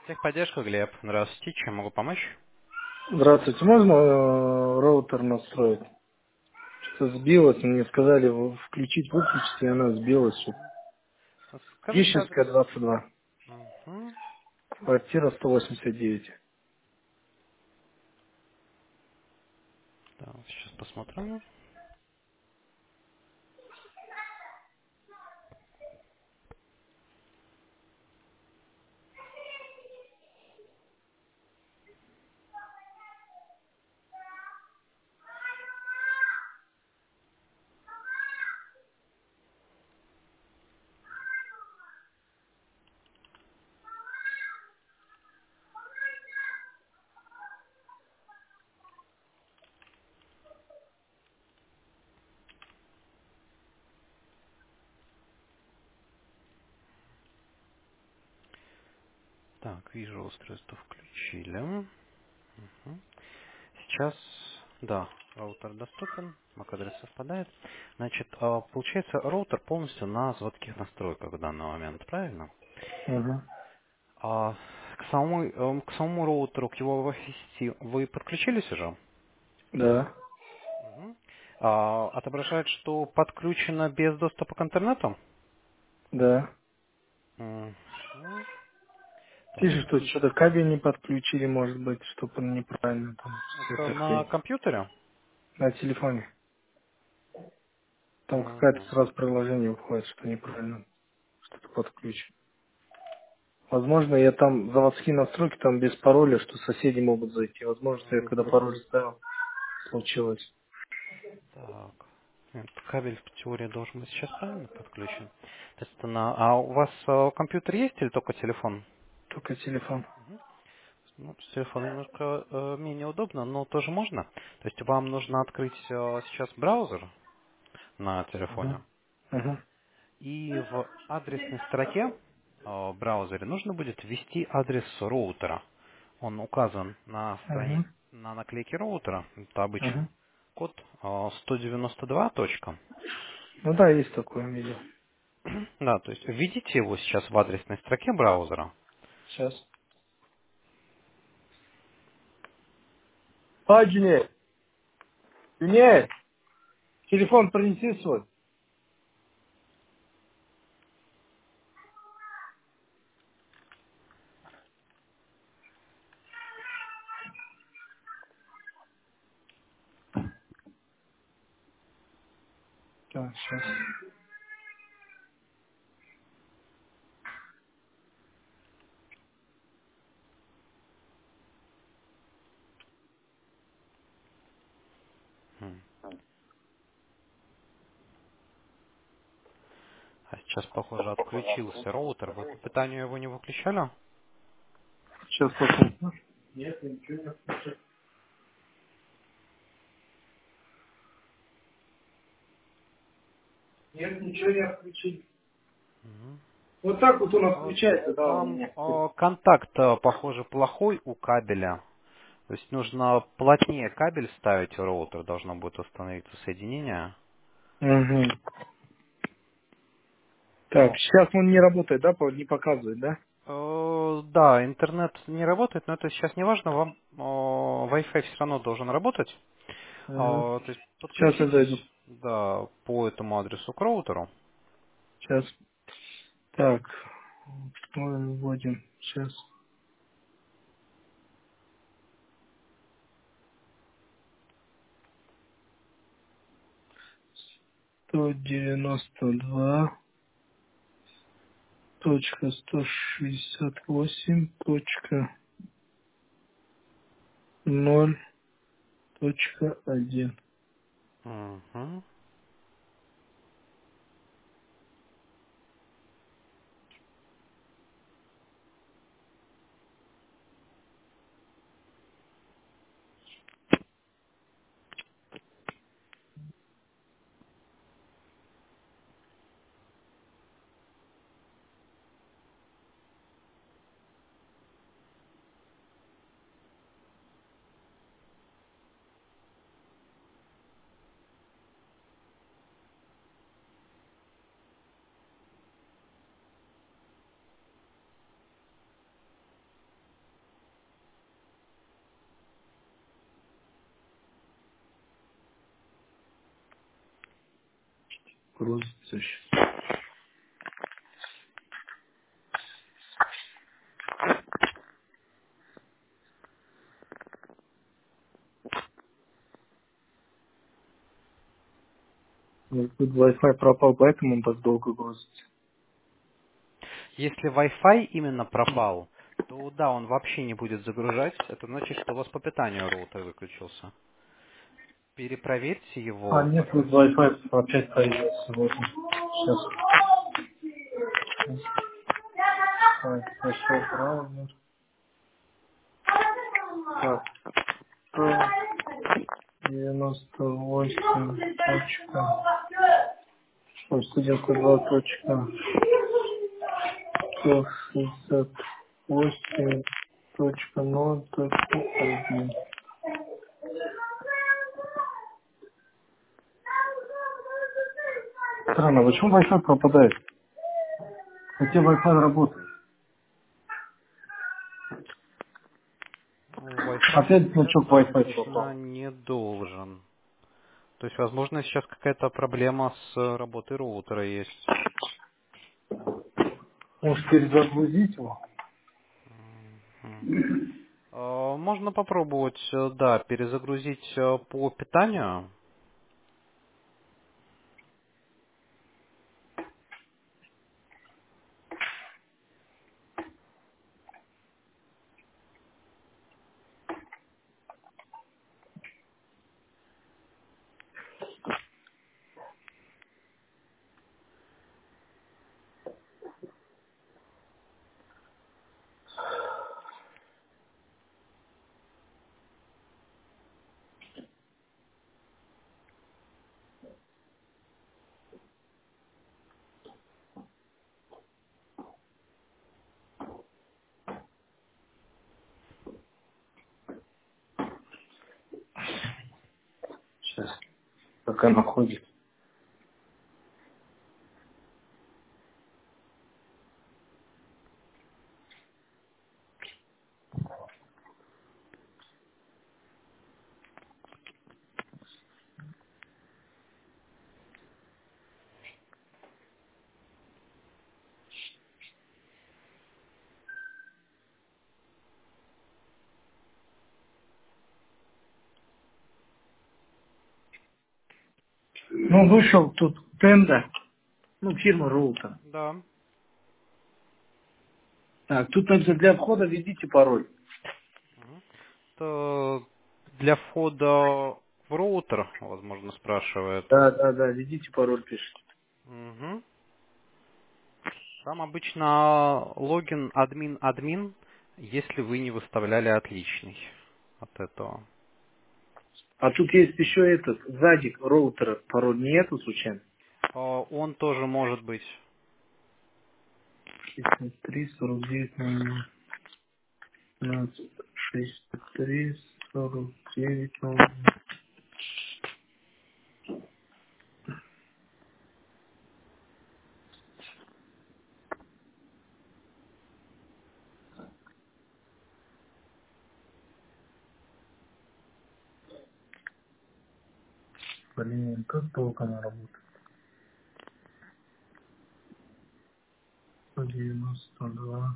Техподдержка, Глеб. Здравствуйте, чем могу помочь? Здравствуйте, можно роутер настроить? Что-то сбилось, мне сказали включить, выключить, и она сбилась. Скажите адрес. Ещинская, 22, Угу. квартира 189. Так, сейчас посмотрим. Так, вижу, устройство включили. Мгм. Сейчас, да, роутер доступен, MAC-адрес совпадает. Значит, получается, роутер полностью на заводских настройках в данный момент, правильно? Угу. А к самому роутеру, к его Wi-Fi вы подключились уже? Да, Мгм. Отображает, что подключено без доступа к интернету? да. Мгм. Так, Пишет, что что-то кабель не подключили, может быть, что-то неправильно там, это какая-то на хрень. компьютере? На телефоне. Там какая-то Мгм. сразу приложение выходит, что неправильно, что-то подключено. Возможно, я там заводские настройки там без пароля, что соседи могут зайти. Возможно, я когда Мгм. пароль ставил, случилось. Так. Нет, кабель в теории должен быть сейчас правильно подключен. То есть а у вас компьютер есть или только телефон? Только телефон. Мгм. Ну, с телефона немножко менее удобно, но тоже можно. То есть вам нужно открыть сейчас браузер на Угу. телефоне. Угу. И в адресной строке браузере нужно будет ввести адрес роутера. Он указан Угу. на наклейке роутера. Это обычный Угу. код 192 точка. Ну да, есть такое видео. Да, то есть введите его сейчас в адресной строке браузера. Сейчас. А, Джуней, Джуней, телефон принеси свой. Так, сейчас. А сейчас, похоже, отключился роутер. Вы по питанию его не выключали? Сейчас посмотрим. Нет, ничего не включил. Нет, ничего не отключил. Мгм. Вот так вот он Вот отключается, да, у там меня. контакт, похоже, плохой у кабеля. То есть нужно плотнее кабель ставить в роутер, должно будет установиться соединение. Угу. Так, О, сейчас он не работает, да, не показывает, да? да, интернет не работает, но это сейчас не важно, вам Wi-Fi все равно должен работать. Угу. То есть Сейчас я зайду. подключитесь, да, по этому адресу к роутеру. Сейчас. Так, мы вводим. Сейчас. 192. Точка 168. Точка 0. Точка 1. Мгм. Грузится сейчас. Вот тут Wi-Fi пропал, поэтому он так долго грузится. Если Wi-Fi именно пропал, то да, он вообще не будет загружать. Это значит, что у вас по питанию роутер выключился. Перепроверьте А, его. нет, вот Wi-Fi опять появился. Вот он. Сейчас. Пошел браузер. Так, 198 точка. Ой, 192 точка. 168 точка 0 точка 1. Странно, почему Wi-Fi пропадает? Хотя Wi-Fi работает. Ну, Wi-Fi Опять значок включаться Wi-Fi обычно пропал. не должен. То есть, возможно, сейчас какая-то проблема с работой роутера есть. Может перезагрузить его? Мгм. Можно попробовать, да, перезагрузить по питанию. Сейчас, пока находится. Ну, вышел тут тенда, ну, фирма Роутер. Да. Так, тут написано для входа введите пароль. Мгм. Это для входа в роутер, возможно, спрашивает. Да, да, да, введите пароль, пишет. Мгм. Там обычно логин админ, если вы не выставляли отличный от этого. А тут есть еще этот, сзади роутера пароль нету случайно? Он тоже может быть. 63, 49, 15, 63, 49, 0. Блин, как долго она работает? 192,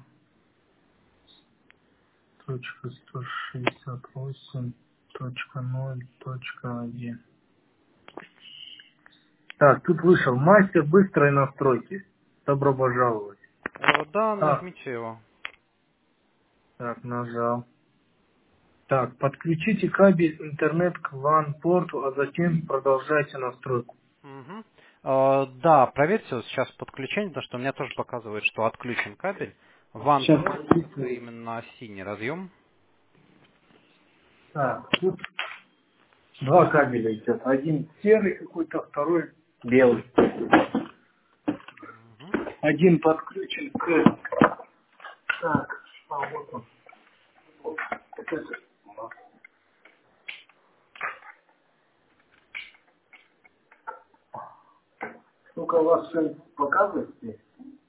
точка 168, точка 0, точка 1. Так, тут вышел мастер быстрой настройки. Добро пожаловать. Да, Так, нажмите его. так, нажал. Так, подключите кабель интернет к LAN-порту, а затем продолжайте настройку. Мгм. Да, проверьте вот сейчас подключение, потому что у меня тоже показывает, что отключен кабель. WAN Сейчас порт, это записываю. именно синий разъем. Так, тут два кабеля идет. Один серый какой-то, второй белый. Мгм. Один подключен к... Так, а вот он. Вот это. Ну-ка, у вас все показывает здесь?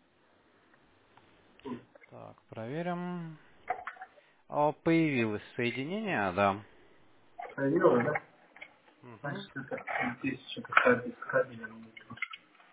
Так, проверим. Появилось соединение, да. Проверил, да? Мгм. Значит, это здесь что-то кабель с кабелем.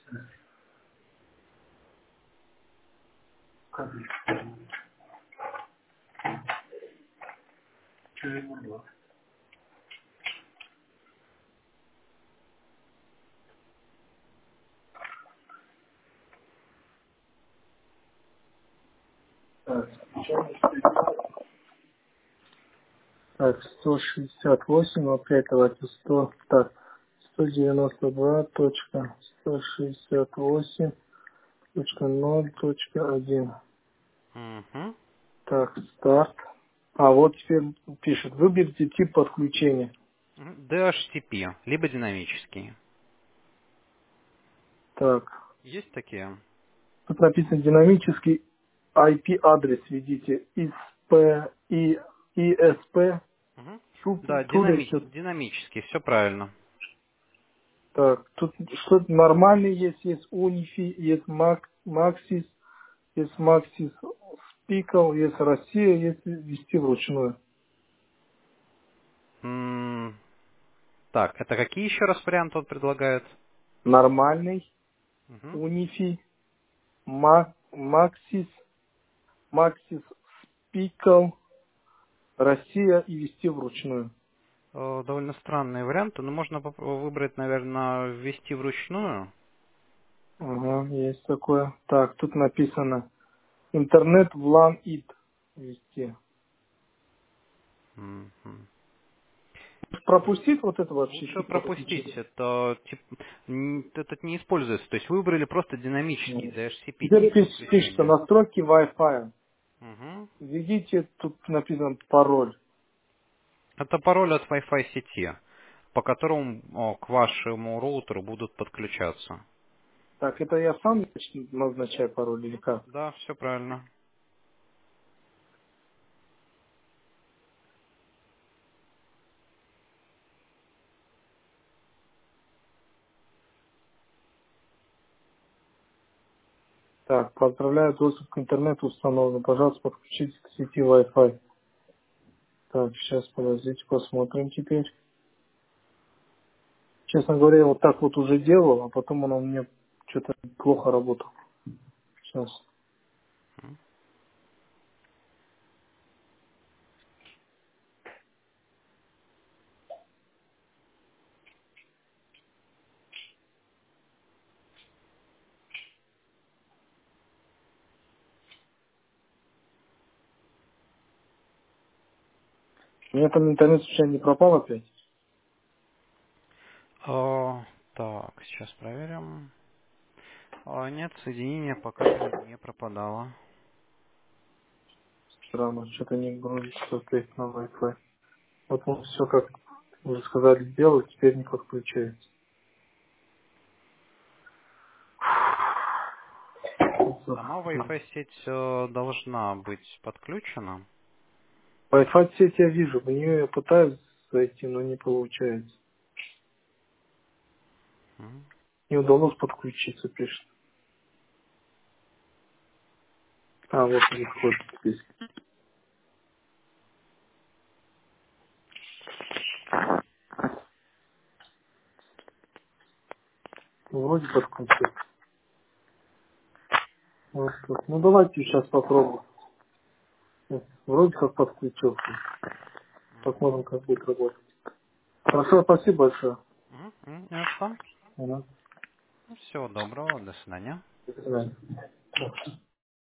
Так, так, 168, опять давайте 100, так, 192.168.0.1. Угу. Так, старт. А вот теперь пишет, выберите тип подключения. DHCP, либо динамический. Так, Есть такие? тут написано динамический IP-адрес введите ISP, ISP, Мгм. Да, Туречет. динамический, все правильно. Так, тут что-то нормальный есть Унифи, есть Максис, есть Максис Спикал, есть Россия, есть вести вручную. Так, это какие еще раз варианты он предлагает? Нормальный, Мгм. Унифи, Максис, Максис Спикал, Россия и вести вручную. Довольно странные варианты, но можно выбрать, наверное, ввести вручную. Ага, есть такое. Так, тут написано интернет в LAN IT вести. Мгм. Пропустить вот это вообще Лучше типа пропустить, подключения. это этот не используется. То есть выбрали просто динамический Мгм. DHCP Теперь тип пишется подключения. настройки Wi-Fi. Мгм. Введите, тут написан пароль. Это пароль от Wi-Fi сети, по которому к вашему роутеру будут подключаться. Так, это я сам назначаю пароль или как? Да, все правильно. Так, поздравляю, доступ к интернету установлен. Пожалуйста, подключитесь к сети Wi-Fi. Так, сейчас подождите, посмотрим теперь. Честно говоря, я вот так вот уже делал, а потом он у меня что-то плохо работал. Сейчас. У меня там интернет случайно не пропал опять? Так, сейчас проверим. Нет, соединение пока не пропадало. Странно, что-то не грузится опять на Wi-Fi. Вот он все, как уже сказали, сделал, теперь не подключается. Сама Wi-Fi сеть должна быть подключена. Wi-Fi сеть я вижу, в нее я пытаюсь зайти, но не получается. М. Не удалось подключиться, пишет. А, вот не входит здесь. Вроде подключился. Вот тут. Ну давайте сейчас попробуем. Вроде как подключился. Посмотрим, как будет работать. Хорошо, спасибо большое. Не за что. Ага. Всего доброго, до свидания. До свидания.